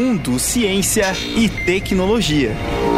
Mundo Ciência e Tecnologia.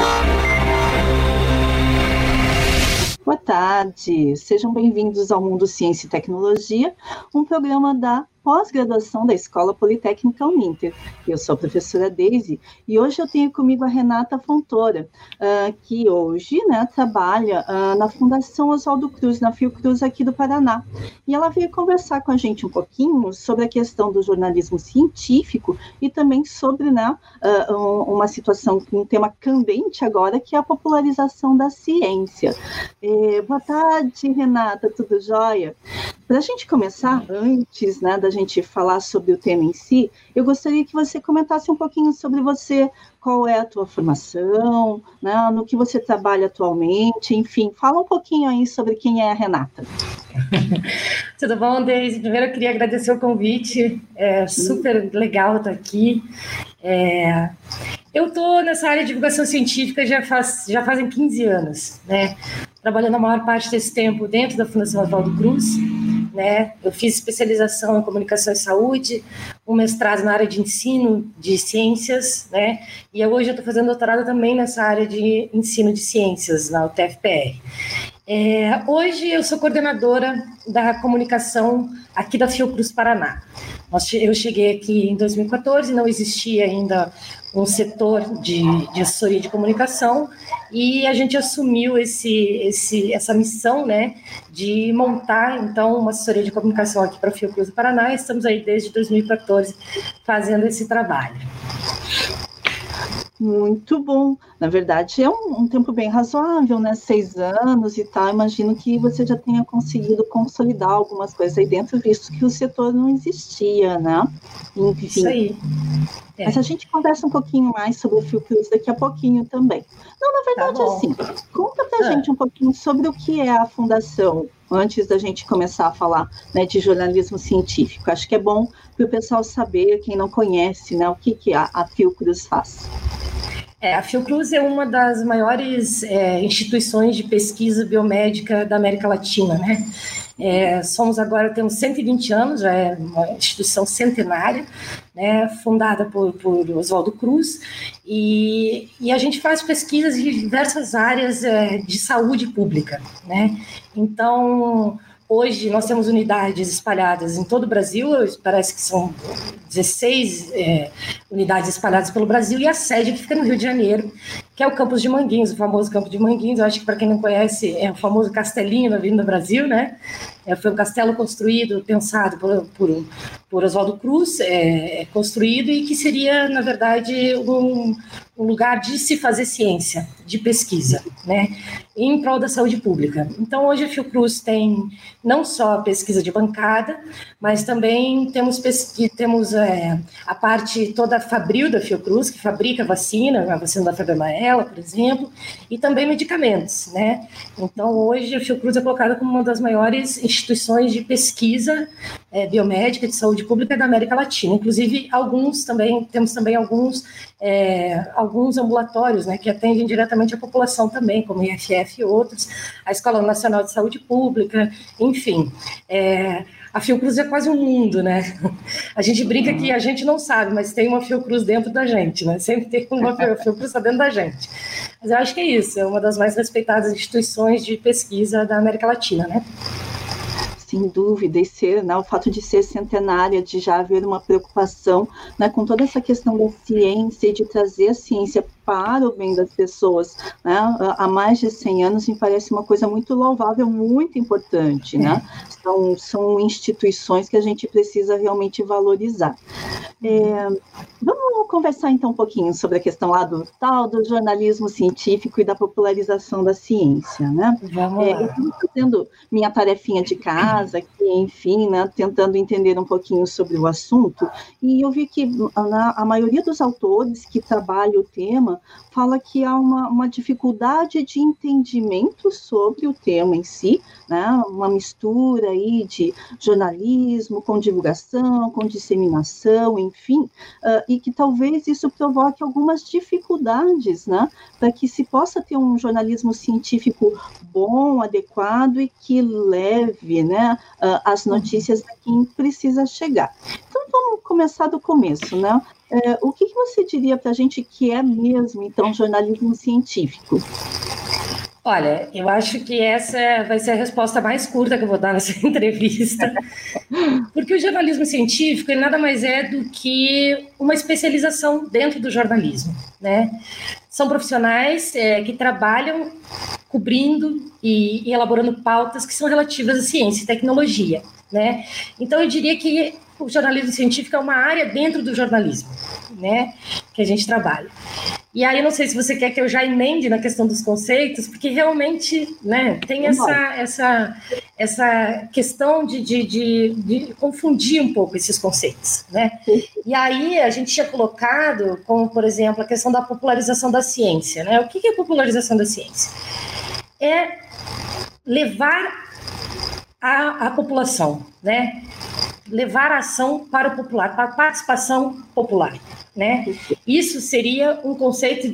Boa tarde, sejam bem-vindos ao Mundo Ciência e Tecnologia, um programa da pós-graduação da Escola Politécnica Uninter. Eu sou a professora Deise e hoje eu tenho comigo a Renata Fontoura, que hoje trabalha na Fundação Oswaldo Cruz, na Fiocruz aqui do Paraná. E ela veio conversar com a gente um pouquinho sobre a questão do jornalismo científico e também sobre uma situação, um tema candente agora, que é a popularização da ciência. Boa tarde, Renata, tudo jóia? Para a gente começar, antes da gente falar sobre o tema em si, eu gostaria que você comentasse um pouquinho sobre você, qual é a tua formação, no que você trabalha atualmente, enfim, fala um pouquinho aí sobre quem é a Renata. Tudo bom, Deise? Primeiro eu queria agradecer o convite, é super legal estar aqui. Eu estou nessa área de divulgação científica já fazem 15 anos, trabalhando a maior parte desse tempo dentro da Fundação Oswaldo Cruz. Eu fiz especialização em comunicação e saúde, um mestrado na área de ensino de ciências, e hoje eu estou fazendo doutorado também nessa área de ensino de ciências na UTFPR. Hoje eu sou coordenadora da comunicação aqui da Fiocruz Paraná. Eu cheguei aqui em 2014, não existia ainda um setor de assessoria de comunicação, e a gente assumiu essa missão, de montar, então, uma assessoria de comunicação aqui para a Fiocruz do Paraná, e estamos aí desde 2014 fazendo esse trabalho. Muito bom. Na verdade, é um tempo bem razoável, 6 anos e tal. Imagino que você já tenha conseguido consolidar algumas coisas aí dentro, visto que o setor não existia, Enfim. Isso aí. Mas a gente conversa um pouquinho mais sobre o Fiocruz daqui a pouquinho também. Não, na verdade, assim, conta pra gente um pouquinho sobre o que é a Fundação, antes da gente começar a falar de jornalismo científico. Acho que é bom para o pessoal saber, quem não conhece, o que a Fiocruz faz. A Fiocruz é uma das maiores instituições de pesquisa biomédica da América Latina, temos 120 anos, já é uma instituição centenária, fundada por Oswaldo Cruz, e a gente faz pesquisas em diversas áreas de saúde pública, Então, hoje nós temos unidades espalhadas em todo o Brasil, parece que são 16 unidades espalhadas pelo Brasil, e a sede que fica no Rio de Janeiro, que é o campus de Manguinhos, o famoso campo de Manguinhos. Eu acho que, para quem não conhece, é o famoso castelinho na Avenida Brasil, Foi um castelo construído, pensado por Oswaldo Cruz, construído, e que seria, na verdade, um lugar de se fazer ciência, de pesquisa, em prol da saúde pública. Então, hoje a Fiocruz tem não só a pesquisa de bancada, mas também temos a parte toda fabril da Fiocruz, que fabrica a vacina da febre amarela, por exemplo, e também medicamentos, Então, hoje a Fiocruz é colocada como uma das maiores instituições de pesquisa biomédica de saúde pública da América Latina. Inclusive, temos também alguns ambulatórios, que atendem diretamente a população também, como o IFF e outros, a Escola Nacional de Saúde Pública, enfim. A Fiocruz é quase um mundo, A gente brinca que a gente não sabe, mas tem uma Fiocruz dentro da gente, Sempre tem uma Fiocruz dentro da gente. Mas eu acho que é isso, é uma das mais respeitadas instituições de pesquisa da América Latina, Sem dúvida, e o fato de ser centenária, de já haver uma preocupação com toda essa questão da ciência e de trazer a ciência para o bem das pessoas, há mais de 100 anos, me parece uma coisa muito louvável, muito importante, São instituições que a gente precisa realmente valorizar. Vamos conversar então um pouquinho sobre a questão lá do jornalismo científico e da popularização da ciência, Vamos lá. Eu estou fazendo minha tarefinha de casa, aqui, enfim, tentando entender um pouquinho sobre o assunto, e eu vi que a maioria dos autores que trabalham o tema fala que há uma dificuldade de entendimento sobre o tema em si, uma mistura aí de jornalismo com divulgação, com disseminação, enfim, e que talvez isso provoque algumas dificuldades, para que se possa ter um jornalismo científico bom, adequado e que leve, as notícias a quem precisa chegar. Então, vamos começar do começo, O que você diria para a gente que é mesmo, então, jornalismo científico? Olha, eu acho que essa vai ser a resposta mais curta que eu vou dar nessa entrevista, porque o jornalismo científico ele nada mais é do que uma especialização dentro do jornalismo, né? São profissionais que trabalham cobrindo e elaborando pautas que são relativas à ciência e tecnologia, né? Então, eu diria que o jornalismo científico é uma área dentro do jornalismo, né? Que a gente trabalha. E aí, não sei se você quer que eu já emende na questão dos conceitos, porque realmente, né, tem essa questão de confundir um pouco esses conceitos, né? E aí, a gente tinha colocado, como, por exemplo, a questão da popularização da ciência, né? O que é a popularização da ciência? É levar a população, né? Levar a ação para o popular, para a participação popular, né? Isso seria um conceito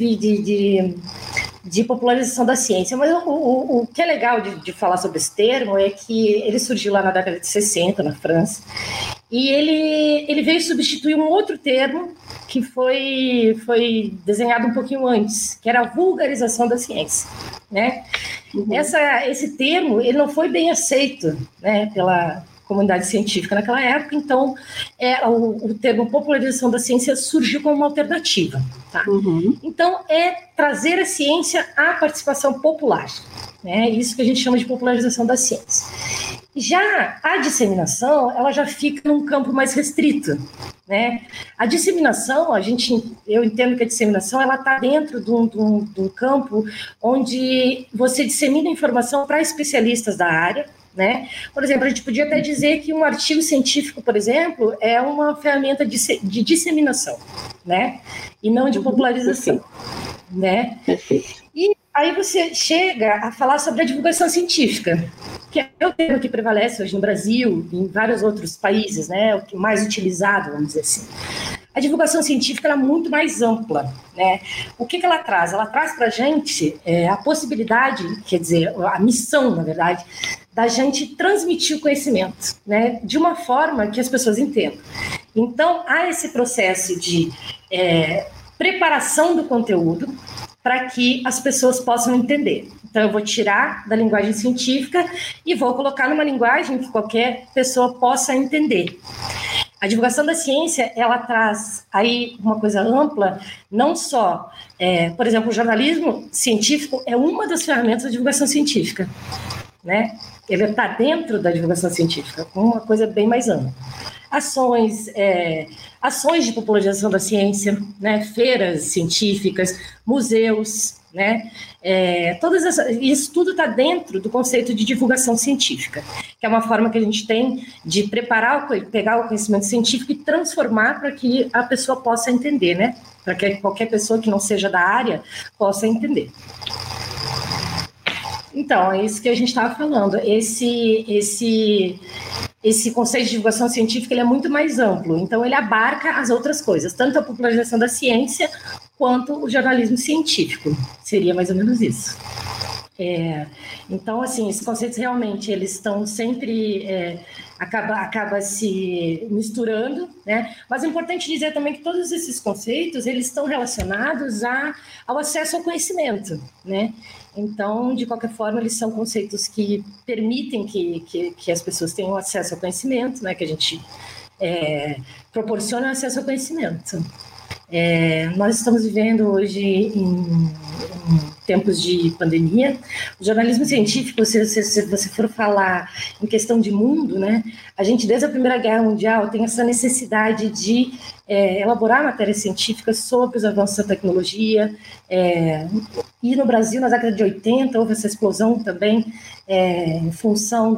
de popularização da ciência. Mas o que é legal de falar sobre esse termo é que ele surgiu lá na década de 60, na França, e ele veio substituir um outro termo que foi desenhado um pouquinho antes, que era a vulgarização da ciência, né? Esse termo ele não foi bem aceito, né, pela comunidade científica naquela época, então o termo popularização da ciência surgiu como uma alternativa. Tá? Então, é trazer a ciência à participação popular, né? Isso que a gente chama de popularização da ciência. Já a disseminação, ela já fica num campo mais restrito, né? A disseminação, eu entendo que a disseminação ela está dentro de um campo onde você dissemina informação para especialistas da área, né? Por exemplo, a gente podia até dizer que um artigo científico, por exemplo, é uma ferramenta de disseminação, né? E não de popularização, né? E aí você chega a falar sobre a divulgação científica, que é o termo que prevalece hoje no Brasil e em vários outros países, né? O que mais utilizado, vamos dizer assim. A divulgação científica ela é muito mais ampla, né? O que ela traz? Ela traz para a gente a possibilidade, quer dizer, a missão, na verdade, da gente transmitir o conhecimento, né? De uma forma que as pessoas entendam. Então, há esse processo de preparação do conteúdo para que as pessoas possam entender. Então, eu vou tirar da linguagem científica e vou colocar numa linguagem que qualquer pessoa possa entender. A divulgação da ciência, ela traz aí uma coisa ampla, não só, por exemplo, o jornalismo científico é uma das ferramentas da divulgação científica, né? Ele está dentro da divulgação científica, com uma coisa bem mais ampla. Ações de popularização da ciência, né? Feiras científicas, museus, né? Isso tudo está dentro do conceito de divulgação científica, que é uma forma que a gente tem de pegar o conhecimento científico e transformar para que a pessoa possa entender, né? Para que qualquer pessoa que não seja da área possa entender. Então, é isso que a gente estava falando. Esse conceito de divulgação científica ele é muito mais amplo, então ele abarca as outras coisas, tanto a popularização da ciência quanto o jornalismo científico. Seria mais ou menos isso. Então, assim, esses conceitos realmente eles estão sempre acaba se misturando, né? Mas é importante dizer também que todos esses conceitos eles estão relacionados ao acesso ao conhecimento, né? Então, de qualquer forma, eles são conceitos que permitem que as pessoas tenham acesso ao conhecimento, né? Que a gente proporciona acesso ao conhecimento. Nós estamos vivendo hoje em tempos de pandemia. O jornalismo científico, se você for falar em questão de mundo, né, a gente desde a Primeira Guerra Mundial tem essa necessidade de elaborar matérias científicas sobre os avanços da tecnologia, e no Brasil, na década de 80, houve essa explosão também em função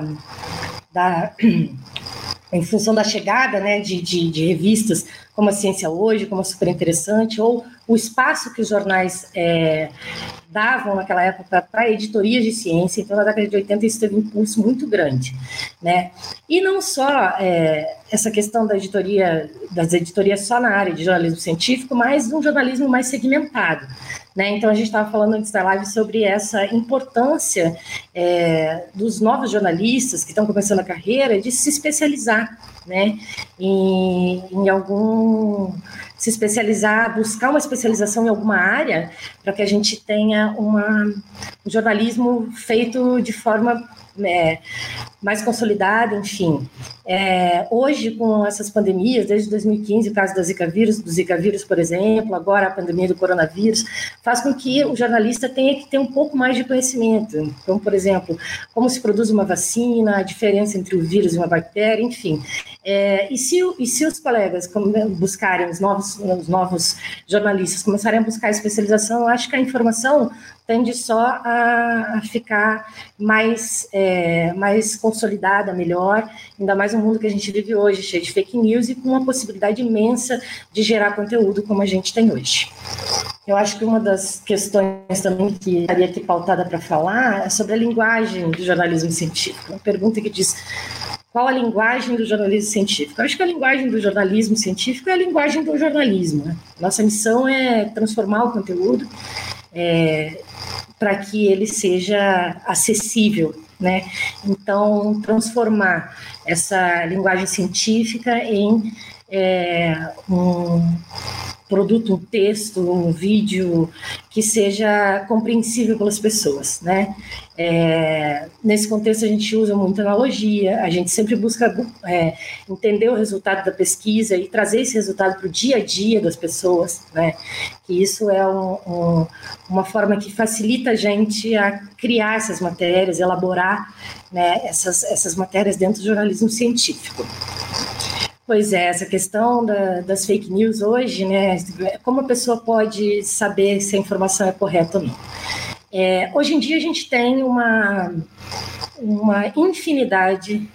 da chegada, né, de revistas como a Ciência Hoje, como a Super Interessante, ou o espaço que os jornais davam naquela época para editorias de ciência. Então, na década de 80, isso teve um impulso muito grande, né? E não só essa questão das editorias só na área de jornalismo científico, mas um jornalismo mais segmentado, né? Então, a gente estava falando antes da live sobre essa importância dos novos jornalistas que estão começando a carreira de se especializar, né, em algum se especializar, buscar uma especialização em alguma área, para que a gente tenha um jornalismo feito de forma mais consolidada, enfim. Hoje, com essas pandemias, desde 2015, o caso do Zika vírus, por exemplo, agora a pandemia do coronavírus, faz com que o jornalista tenha que ter um pouco mais de conhecimento. Então, por exemplo, como se produz uma vacina, a diferença entre o vírus e uma bactéria, enfim. E se os colegas buscarem, os novos jornalistas começarem a buscar especialização, eu acho que a informação tende só a ficar mais consolidada, melhor, ainda mais no mundo que a gente vive hoje, cheio de fake news e com uma possibilidade imensa de gerar conteúdo como a gente tem hoje. Eu acho que uma das questões também que estaria aqui pautada para falar é sobre a linguagem do jornalismo científico. Uma pergunta que diz: qual a linguagem do jornalismo científico? Eu acho que a linguagem do jornalismo científico é a linguagem do jornalismo, né? Nossa missão é transformar o conteúdo para que ele seja acessível, né? Então, transformar essa linguagem científica em um produto, um texto, um vídeo que seja compreensível pelas pessoas, né? Nesse contexto a gente usa muita analogia, a gente sempre busca entender o resultado da pesquisa e trazer esse resultado para o dia a dia das pessoas, né? Que isso é uma forma que facilita a gente a criar essas matérias, elaborar, né, essas matérias dentro do jornalismo científico. Pois é, essa questão das fake news hoje, né? Como a pessoa pode saber se a informação é correta ou não? Hoje em dia a gente tem uma infinidade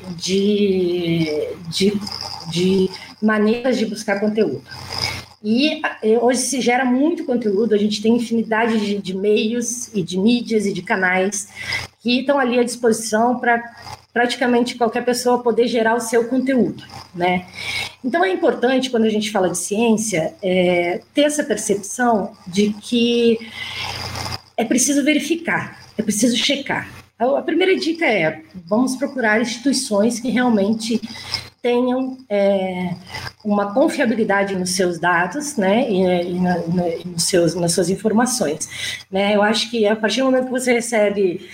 de maneiras de buscar conteúdo. E hoje se gera muito conteúdo, a gente tem infinidade de meios e de mídias e de canais que estão ali à disposição para praticamente qualquer pessoa poder gerar o seu conteúdo, né? Então é importante, quando a gente fala de ciência, ter essa percepção de que é preciso verificar, é preciso checar. A primeira dica vamos procurar instituições que realmente tenham uma confiabilidade nos seus dados, né, e nas suas informações, né? Eu acho que a partir do momento que você recebe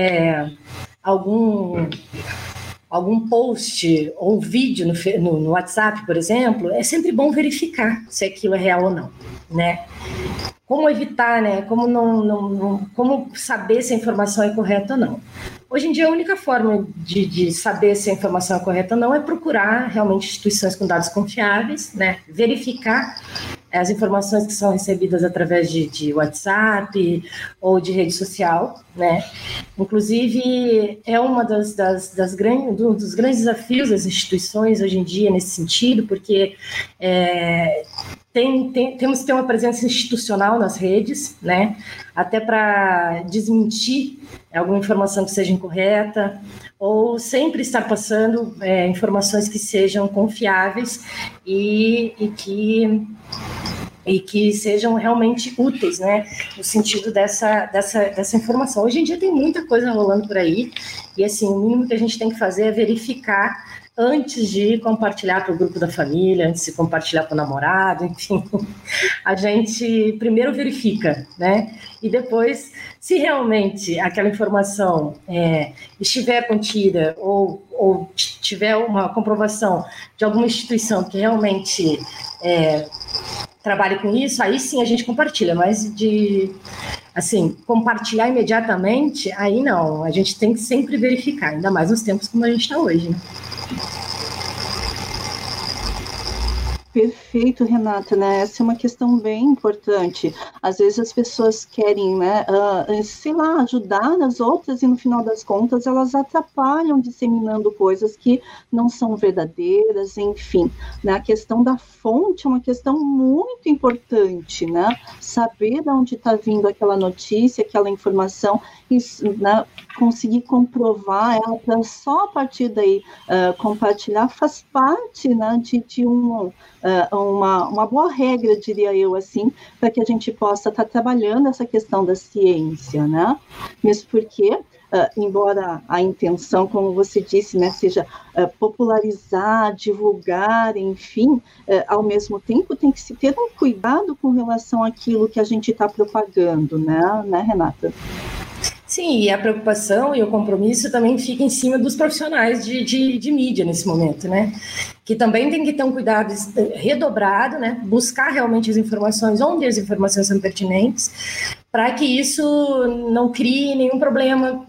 algum post ou um vídeo no WhatsApp, por exemplo, é sempre bom verificar se aquilo é real ou não, né? Como evitar, né? Como saber se a informação é correta ou não? Hoje em dia, a única forma de saber se a informação é correta ou não é procurar realmente instituições com dados confiáveis, né? Verificar as informações que são recebidas através de WhatsApp ou de rede social, né? Inclusive, é uma dos grandes desafios das instituições hoje em dia nesse sentido, porque temos que ter uma presença institucional nas redes, né? Até para desmentir alguma informação que seja incorreta, ou sempre estar passando informações que sejam confiáveis e que sejam realmente úteis, né, no sentido dessa informação. Hoje em dia tem muita coisa rolando por aí, e assim, o mínimo que a gente tem que fazer é verificar antes de compartilhar para o grupo da família, antes de compartilhar para o namorado, enfim. A gente primeiro verifica, né, e depois, se realmente aquela informação estiver contida ou tiver uma comprovação de alguma instituição que realmente trabalhe com isso, aí sim a gente compartilha, mas compartilhar imediatamente, aí não, a gente tem que sempre verificar, ainda mais nos tempos como a gente está hoje, né? Perfeito, Renata, né? Essa é uma questão bem importante. Às vezes as pessoas querem, né, ajudar as outras e no final das contas elas atrapalham disseminando coisas que não são verdadeiras, enfim. Né? A questão da fonte é uma questão muito importante, né? Saber de onde está vindo aquela notícia, aquela informação, né, conseguir comprovar ela para só a partir daí compartilhar faz parte, né, de uma boa regra, diria eu, assim, para que a gente possa estar trabalhando essa questão da ciência, né? Mesmo porque embora a intenção, como você disse, né, seja popularizar, divulgar, enfim, ao mesmo tempo tem que se ter um cuidado com relação àquilo que a gente está propagando, né, Renata? Sim, e a preocupação e o compromisso também fica em cima dos profissionais de mídia nesse momento, né? Que também tem que ter um cuidado redobrado, né? Buscar realmente as informações, onde as informações são pertinentes, para que isso não crie nenhum problema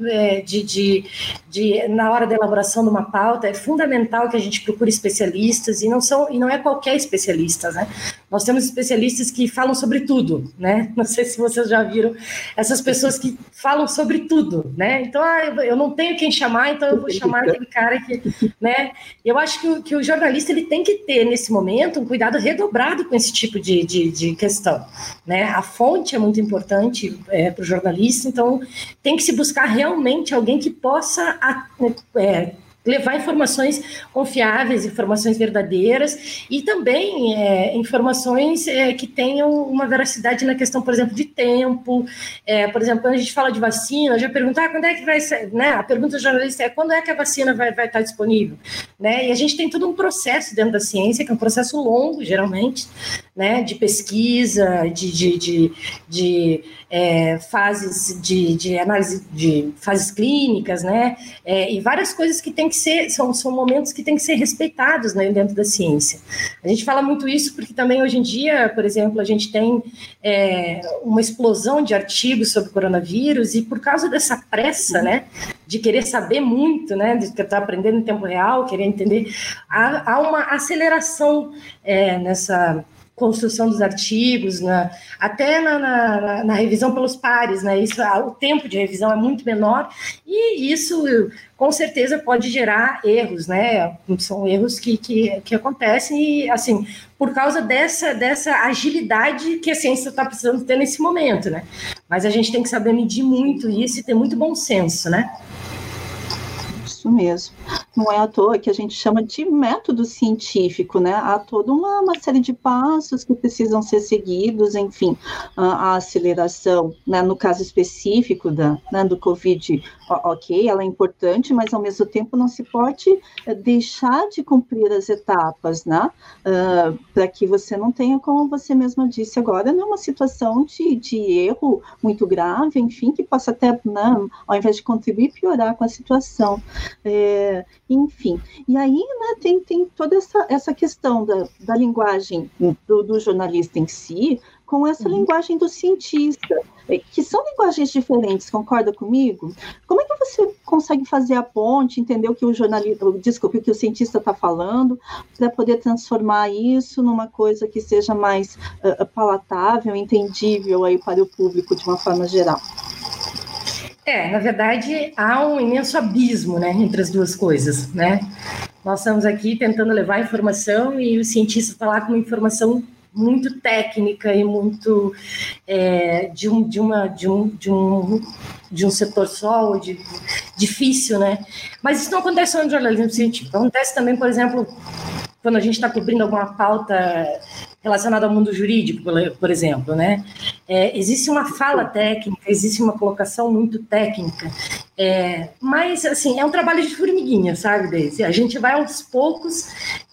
na hora da elaboração de uma pauta. É fundamental que a gente procure especialistas, e não é qualquer especialista, né? Nós temos especialistas que falam sobre tudo, né? Não sei se vocês já viram essas pessoas que falam sobre tudo, né? Então, eu não tenho quem chamar, então eu vou chamar aquele cara que, né? Eu acho que o jornalista ele tem que ter, nesse momento, um cuidado redobrado com esse tipo de questão, né? A fonte é muito importante para o jornalista, então tem que se buscar realmente alguém que possa levar informações confiáveis, informações verdadeiras e também informações que tenham uma veracidade na questão, por exemplo, de tempo. Por exemplo, quando a gente fala de vacina, já perguntar quando é que vai ser, né? A pergunta do jornalista é quando é que a vacina vai estar disponível, né? E a gente tem todo um processo dentro da ciência, que é um processo longo, geralmente, né? De pesquisa, de fases de análise de fases clínicas, né? E várias coisas que tem que ser, são momentos que têm que ser respeitados, né, dentro da ciência. A gente fala muito isso porque também hoje em dia, por exemplo, a gente tem uma explosão de artigos sobre coronavírus, e por causa dessa pressa, né, de querer saber muito, né, de estar aprendendo em tempo real, querer entender, há uma aceleração nessa construção dos artigos, até na revisão pelos pares, né? O tempo de revisão é muito menor, e isso com certeza pode gerar erros, né? São erros que acontecem, e assim, por causa dessa agilidade que a ciência está precisando ter nesse momento, né? Mas a gente tem que saber medir muito isso e ter muito bom senso, né? Isso mesmo. Não é à toa que a gente chama de método científico, né? Há toda uma série de passos que precisam ser seguidos, enfim, a aceleração, né? No caso específico do Covid, ok, ela é importante, mas ao mesmo tempo não se pode deixar de cumprir as etapas, né? Para que você não tenha, como você mesma disse agora, uma situação de erro muito grave, enfim, que possa até, né, ao invés de contribuir, piorar com a situação. Enfim, e aí, né, tem toda essa questão da linguagem do jornalista em si, com essa linguagem do cientista, que são linguagens diferentes, concorda comigo? Como é que você consegue fazer a ponte, entender o que o cientista está falando, para poder transformar isso numa coisa que seja mais palatável, entendível aí para o público de uma forma geral? Na verdade, há um imenso abismo, né, entre as duas coisas, né? Nós estamos aqui tentando levar informação, e o cientista está lá com uma informação muito técnica e muito de um setor só, difícil, né? Mas isso não acontece só no jornalismo científico. Acontece também, por exemplo, quando a gente está cobrindo alguma pauta relacionada ao mundo jurídico, por exemplo, né? Existe uma fala técnica, existe uma colocação muito técnica, mas, assim, é um trabalho de formiguinha, sabe, Deise? A gente vai aos poucos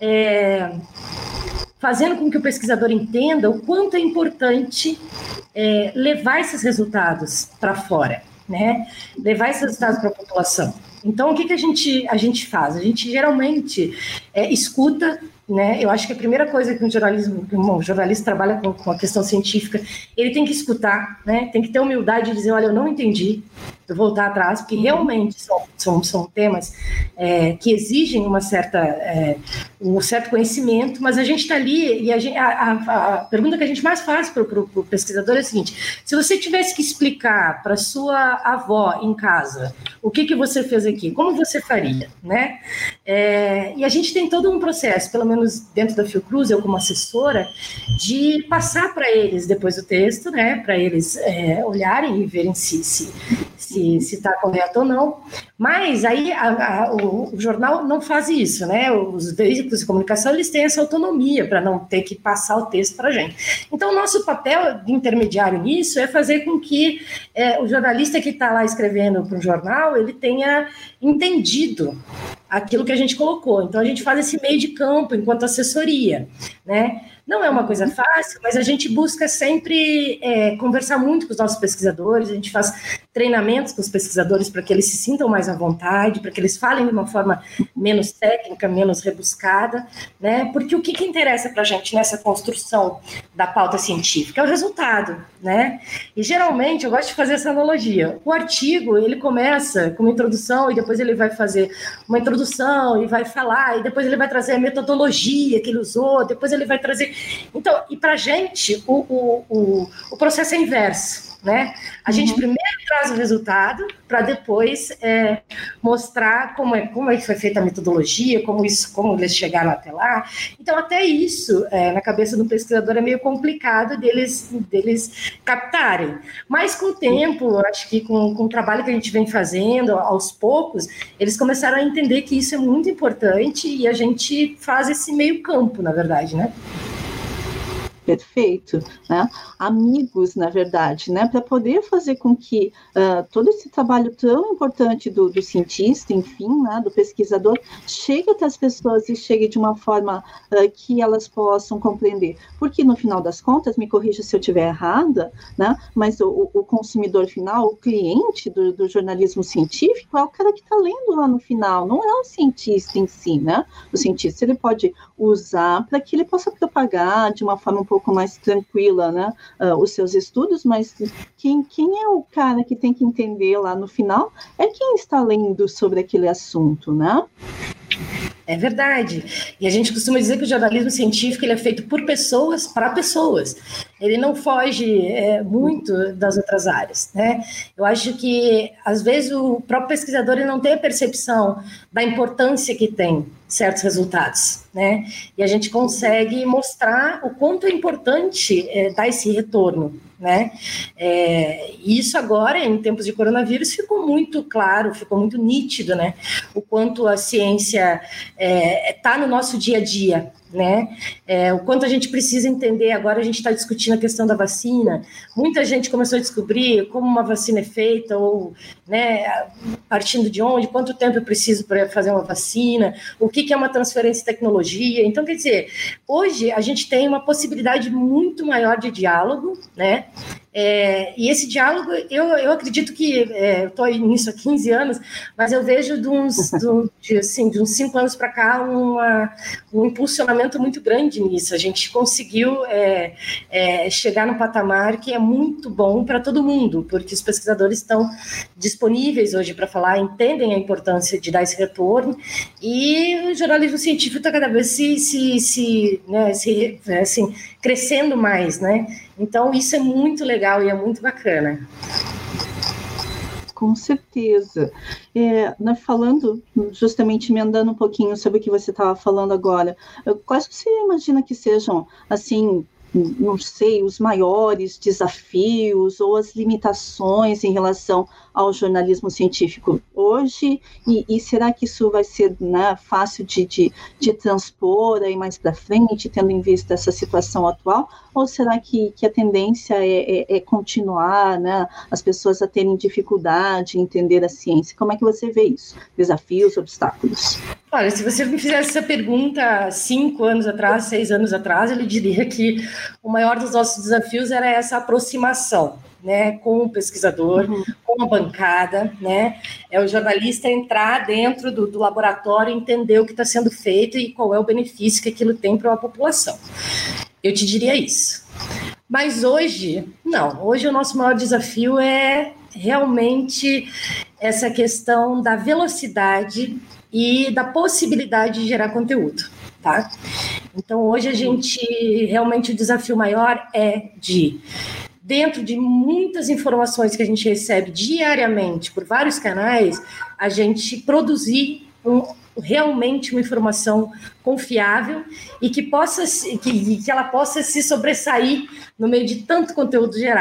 fazendo com que o pesquisador entenda o quanto é importante levar esses resultados para fora, né? Levar esses resultados para a população. Então, o que a gente faz? A gente geralmente escuta, né? Eu acho que a primeira coisa que um jornalista trabalha com a questão científica, ele tem que escutar, né? Tem que ter humildade de dizer, olha, eu não entendi, eu voltar atrás, porque realmente são temas que exigem um certo conhecimento, mas a gente está ali, e a pergunta que a gente mais faz para o pesquisador é a seguinte: se você tivesse que explicar para sua avó em casa o que você fez aqui, como você faria, né? E a gente tem todo um processo, pelo menos dentro da Fiocruz, eu como assessora, de passar para eles depois o texto, né, para eles olharem e verem se se está correto ou não, mas aí o jornal não faz isso, né? Os veículos de comunicação, eles têm essa autonomia para não ter que passar o texto para a gente. Então, o nosso papel de intermediário nisso é fazer com que o jornalista que está lá escrevendo para o jornal, ele tenha entendido aquilo que a gente colocou. Então, a gente faz esse meio de campo enquanto assessoria, né? Não é uma coisa fácil, mas a gente busca sempre conversar muito com os nossos pesquisadores, a gente faz treinamentos com os pesquisadores para que eles se sintam mais à vontade, para que eles falem de uma forma menos técnica, menos rebuscada, né? Porque o que interessa para a gente nessa construção da pauta científica é o resultado, né? E geralmente, eu gosto de fazer essa analogia, o artigo, ele começa com uma introdução e depois ele vai fazer uma introdução e vai falar, e depois ele vai trazer a metodologia que ele usou, depois ele vai trazer... Então, e para a gente, o processo é inverso, né? A gente primeiro traz o resultado para depois mostrar como é que foi feita a metodologia, como eles chegaram até lá. Então, até isso, na cabeça do pesquisador, é meio complicado deles captarem. Mas, com o tempo, acho que com o trabalho que a gente vem fazendo, aos poucos, eles começaram a entender que isso é muito importante e a gente faz esse meio campo, na verdade, né? Perfeito, né? Amigos, na verdade, né? Para poder fazer com que todo esse trabalho tão importante do cientista, enfim, né? Do pesquisador, chegue até as pessoas e chegue de uma forma que elas possam compreender. Porque, no final das contas, me corrija se eu estiver errada, né? Mas o consumidor final, o cliente do jornalismo científico é o cara que está lendo lá no final, não é o cientista em si, né? O cientista, ele pode usar para que ele possa propagar de uma forma um pouco mais tranquila, né, os seus estudos, mas quem é o cara que tem que entender lá no final é quem está lendo sobre aquele assunto, né? É verdade. E a gente costuma dizer que o jornalismo científico ele é feito por pessoas para pessoas. Ele não foge muito das outras áreas, né? Eu acho que, às vezes, o próprio pesquisador ele não tem a percepção da importância que tem certos resultados, né? E a gente consegue mostrar o quanto é importante dar esse retorno, né? E isso agora, em tempos de coronavírus, ficou muito claro, ficou muito nítido, né? O quanto a ciência está no nosso dia a dia, né? O quanto a gente precisa entender. Agora a gente está discutindo a questão da vacina, muita gente começou a descobrir como uma vacina é feita, ou, né, partindo de onde, quanto tempo eu preciso para fazer uma vacina, o que é uma transferência de tecnologia. Então, quer dizer, hoje a gente tem uma possibilidade muito maior de diálogo, né? E esse diálogo, eu acredito que eu estou nisso há 15 anos, mas eu vejo de uns 5 anos para cá um impulsionamento muito grande nisso. A gente conseguiu chegar num patamar que é muito bom para todo mundo, porque os pesquisadores estão disponíveis hoje para falar, entendem a importância de dar esse retorno, e o jornalismo científico está cada vez crescendo mais, né? Então, isso é muito legal e é muito bacana. Com certeza. Falando, justamente emendando um pouquinho sobre o que você estava falando agora, quais você imagina que sejam, assim, não sei, os maiores desafios ou as limitações em relação ao jornalismo científico hoje, e será que isso vai ser, né, fácil de transpor aí mais para frente, tendo em vista essa situação atual, ou será que a tendência é continuar, né, as pessoas a terem dificuldade em entender a ciência? Como é que você vê isso? Desafios, obstáculos? Olha, se você me fizesse essa pergunta 5 anos atrás, 6 anos atrás, eu diria que o maior dos nossos desafios era essa aproximação, né, com o pesquisador, com a bancada, né, o jornalista entrar dentro do laboratório, entender o que está sendo feito e qual é o benefício que aquilo tem para a população. Eu te diria isso. Mas hoje, não. Hoje o nosso maior desafio é realmente essa questão da velocidade e da possibilidade de gerar conteúdo, tá? Então, hoje realmente o desafio maior é dentro de muitas informações que a gente recebe diariamente por vários canais, a gente produzir realmente uma informação confiável e que ela possa se sobressair no meio de tanto conteúdo gerado,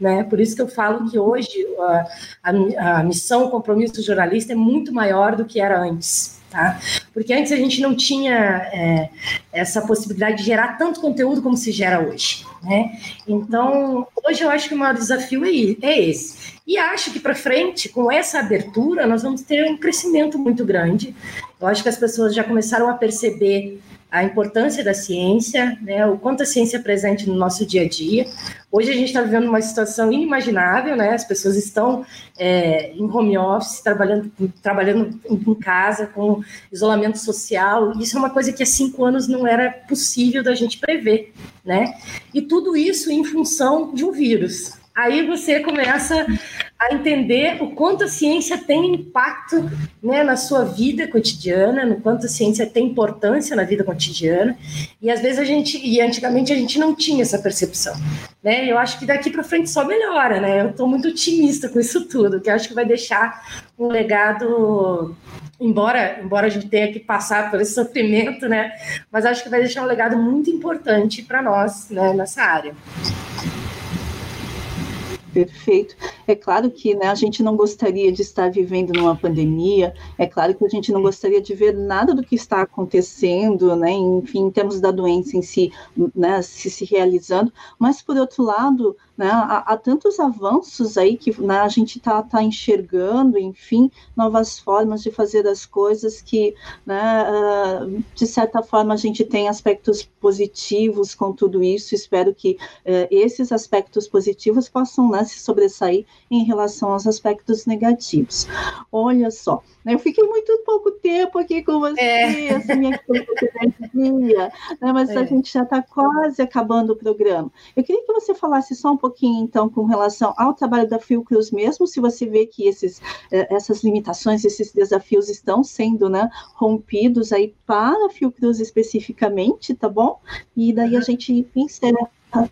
né? Por isso que eu falo que hoje a missão, o compromisso do jornalista é muito maior do que era antes. Tá? Porque antes a gente não tinha essa possibilidade de gerar tanto conteúdo como se gera hoje, né? Então, hoje eu acho que o maior desafio é esse. E acho que para frente, com essa abertura, nós vamos ter um crescimento muito grande. Eu acho que as pessoas já começaram a perceber a importância da ciência, né, o quanto a ciência é presente no nosso dia a dia. Hoje a gente está vivendo uma situação inimaginável, né? As pessoas estão em home office, trabalhando em casa, com isolamento social. Isso é uma coisa que há 5 anos não era possível da gente prever, né? E tudo isso em função de um vírus. Aí você começa a entender o quanto a ciência tem impacto, né, na sua vida cotidiana, no quanto a ciência tem importância na vida cotidiana, e às vezes antigamente a gente não tinha essa percepção, né? Eu acho que daqui para frente só melhora, né? Eu estou muito otimista com isso tudo, que eu acho que vai deixar um legado, embora a gente tenha que passar por esse sofrimento, né? Mas acho que vai deixar um legado muito importante para nós, né, nessa área. Perfeito. É claro que, né, a gente não gostaria de estar vivendo numa pandemia, é claro que a gente não gostaria de ver nada do que está acontecendo, né, enfim, em termos da doença em si, né, se realizando, mas, por outro lado, né, há tantos avanços aí que, né, a gente está enxergando, enfim, novas formas de fazer as coisas que, né, de certa forma, a gente tem aspectos positivos com tudo isso. Espero que esses aspectos positivos possam, né, se sobressair em relação aos aspectos negativos. Olha só, né, eu fiquei muito pouco tempo aqui com você, essa minha dia, né, mas a gente já está quase acabando o programa. Eu queria que você falasse só um pouquinho, então, com relação ao trabalho da Fiocruz mesmo, se você vê que essas limitações, esses desafios estão sendo, né, rompidos aí para a Fiocruz especificamente, tá bom? E daí a gente encerra.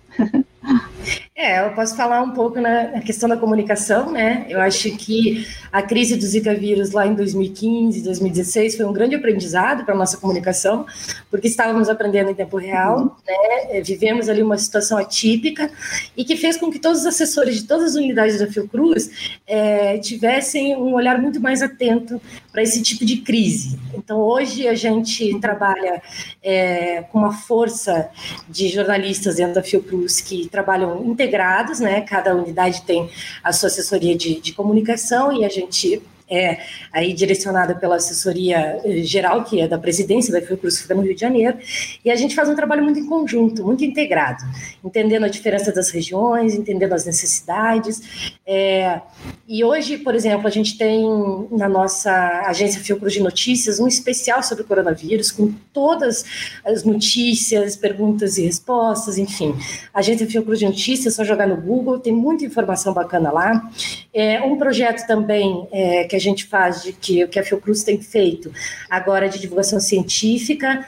Eu posso falar um pouco na questão da comunicação, né? Eu acho que a crise do Zika vírus lá em 2015, 2016 foi um grande aprendizado para a nossa comunicação, porque estávamos aprendendo em tempo real, né? Vivemos ali uma situação atípica e que fez com que todos os assessores de todas as unidades da Fiocruz tivessem um olhar muito mais atento para esse tipo de crise. Então, hoje a gente trabalha com uma força de jornalistas dentro da Fiocruz que trabalham integrados, né? Cada unidade tem a sua assessoria de comunicação e a gente aí direcionada pela assessoria geral, que é da presidência da Fiocruz, que fica no Rio de Janeiro, e a gente faz um trabalho muito em conjunto, muito integrado, entendendo a diferença das regiões, entendendo as necessidades, e hoje, por exemplo, a gente tem na nossa agência Fiocruz de Notícias um especial sobre o coronavírus, com todas as notícias, perguntas e respostas, enfim. A agência Fiocruz de Notícias, só jogar no Google, tem muita informação bacana lá. Um projeto também que a gente faz, que a Fiocruz tem feito agora de divulgação científica,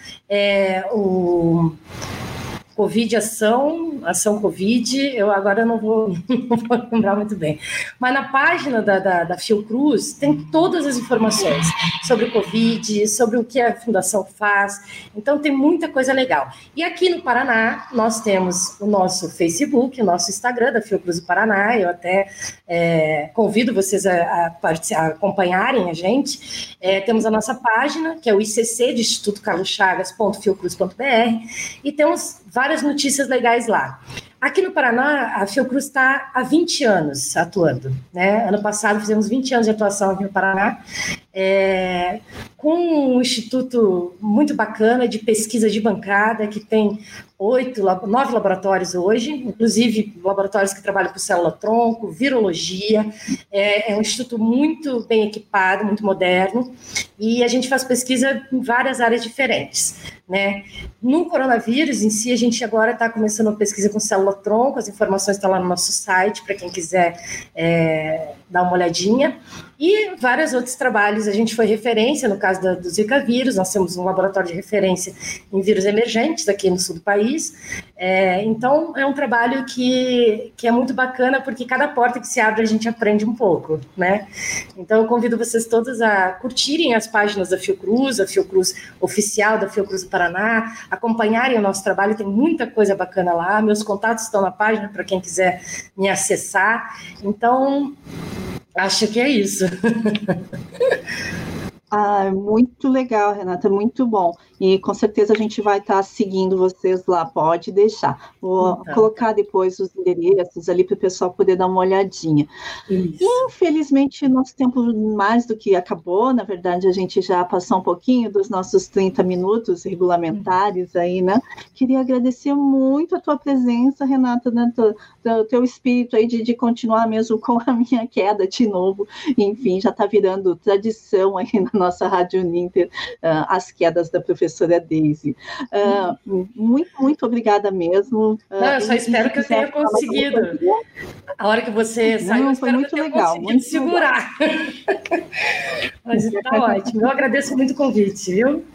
o Covid Ação Covid, eu agora não vou lembrar muito bem, mas na página da Fiocruz tem todas as informações sobre o Covid, sobre o que a Fundação faz, então tem muita coisa legal. E aqui no Paraná, nós temos o nosso Facebook, o nosso Instagram da Fiocruz do Paraná, eu até convido vocês a acompanharem a gente. Temos a nossa página, que é o ICC, de Instituto Carlos Chagas.fiocruz.br, e temos várias notícias legais lá. Aqui no Paraná, a Fiocruz está há 20 anos atuando, né? Ano passado fizemos 20 anos de atuação aqui no Paraná, com um instituto muito bacana de pesquisa de bancada, que tem 9 laboratórios hoje, inclusive laboratórios que trabalham com célula-tronco, virologia. É um instituto muito bem equipado, muito moderno, e a gente faz pesquisa em várias áreas diferentes, né? No coronavírus em si, a gente agora está começando a pesquisa com célula-tronco, as informações estão lá no nosso site, para quem quiser dar uma olhadinha, e vários outros trabalhos. A gente foi referência no caso do Zika vírus, nós temos um laboratório de referência em vírus emergentes aqui no sul do país, país. Então, é um trabalho que é muito bacana, porque cada porta que se abre a gente aprende um pouco, né? Então, eu convido vocês todos a curtirem as páginas da Fiocruz, a Fiocruz oficial da Fiocruz do Paraná, acompanharem o nosso trabalho, tem muita coisa bacana lá, meus contatos estão na página para quem quiser me acessar. Então, acho que é isso. Muito legal, Renata, muito bom. E com certeza a gente vai estar seguindo vocês lá, pode deixar. Vou colocar depois os endereços ali para o pessoal poder dar uma olhadinha. Isso. Infelizmente, nosso tempo mais do que acabou, na verdade, a gente já passou um pouquinho dos nossos 30 minutos regulamentares aí, né? Queria agradecer muito a tua presença, Renata, né? Do teu espírito aí de continuar mesmo com a minha queda de novo. Enfim, já está virando tradição aí na nossa Rádio Uninter, as quedas da professora Deise. Muito obrigada mesmo. Não, eu só espero que eu tenha conseguido. A hora que você saiu, eu espero que eu tenha conseguido segurar. Mas está ótimo. Eu agradeço muito o convite, viu?